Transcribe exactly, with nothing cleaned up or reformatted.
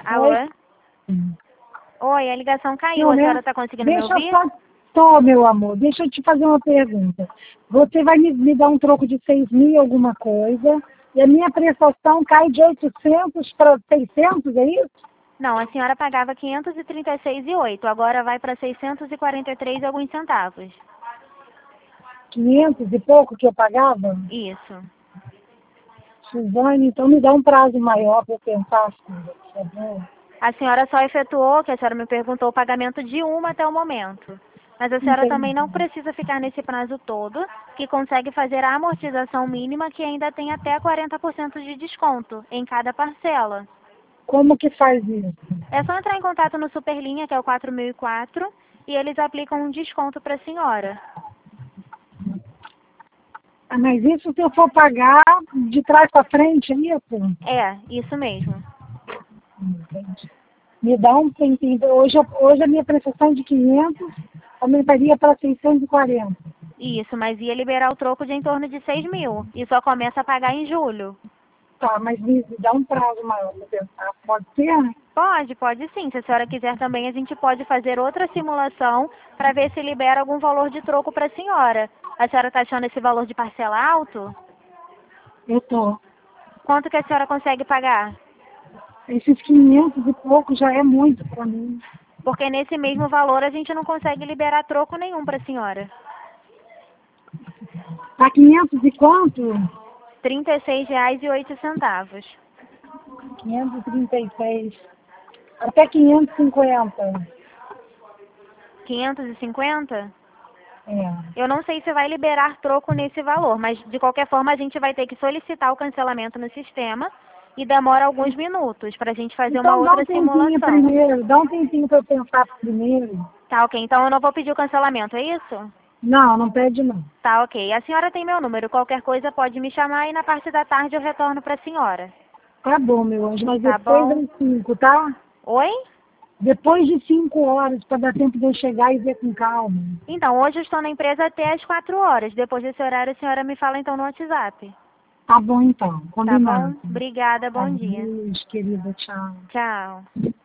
Alô? Oi? Oi, a ligação caiu. Não, A né? senhora está conseguindo me Deixa ouvir? eu só... Tô, meu amor, deixa eu te fazer uma pergunta. Você vai me, me dar um troco de seis mil alguma coisa, e a minha prestação cai de oitocentos para seiscentos, é isso? Não, a senhora pagava quinhentos e trinta e seis e oito. Agora vai para seiscentos e quarenta e três e alguns centavos. quinhentos e pouco que eu pagava? Isso. Suzane, então me dá um prazo maior para eu pensar, filha, por favor. A senhora só efetuou, que a senhora me perguntou, o pagamento de uma até o momento. Mas a senhora também não Entendi. precisa ficar nesse prazo todo, que consegue fazer a amortização mínima, que ainda tem até quarenta por cento de desconto em cada parcela. Como que faz isso? É só entrar em contato no Superlinha, que é o quatro mil e quatro, e eles aplicam um desconto para a senhora. Ah, mas isso se eu for pagar de trás para frente, é isso? É, isso mesmo. Entendi. Me dá um tempinho. Hoje, eu- hoje a minha prestação de quinhentos aumentaria para seiscentos e quarenta. Isso, mas ia liberar o troco de em torno de seis mil. E só começa a pagar em julho. Tá, mas me, me dá um prazo maior para pensar. Pode ser? Pode, pode sim. Se a senhora quiser também, a gente pode fazer outra simulação para ver se libera algum valor de troco para a senhora. A senhora está achando esse valor de parcela alto? Eu tô. Quanto que a senhora consegue pagar? Esses quinhentos e pouco já é muito para mim. Porque nesse mesmo valor a gente não consegue liberar troco nenhum para a senhora. Tá quinhentos e quanto? trinta e seis reais e oito centavos. quinhentos e trinta e seis. Até quinhentos e cinquenta. quinhentos e cinquenta? É. Eu não sei se vai liberar troco nesse valor, mas de qualquer forma a gente vai ter que solicitar o cancelamento no sistema e demora alguns minutos para a gente fazer uma Então dá outra um tempinho simulação. primeiro. Dá um tempinho para eu pensar primeiro. Tá ok, então eu não vou pedir o cancelamento, é isso? Não, não pede não. Tá ok. A senhora tem meu número, qualquer coisa pode me chamar e na parte da tarde eu retorno para a senhora. Tá bom, meu anjo, mas Tá depois bom? das cinco, tá? Oi? Depois de cinco horas, para dar tempo de eu chegar e ver com calma. Então, hoje eu estou na empresa até às quatro horas. Depois desse horário a senhora me fala então no WhatsApp. Tá bom então, Tá combinado. bom? Obrigada, bom dia. Adeus, querida, tchau. Tchau.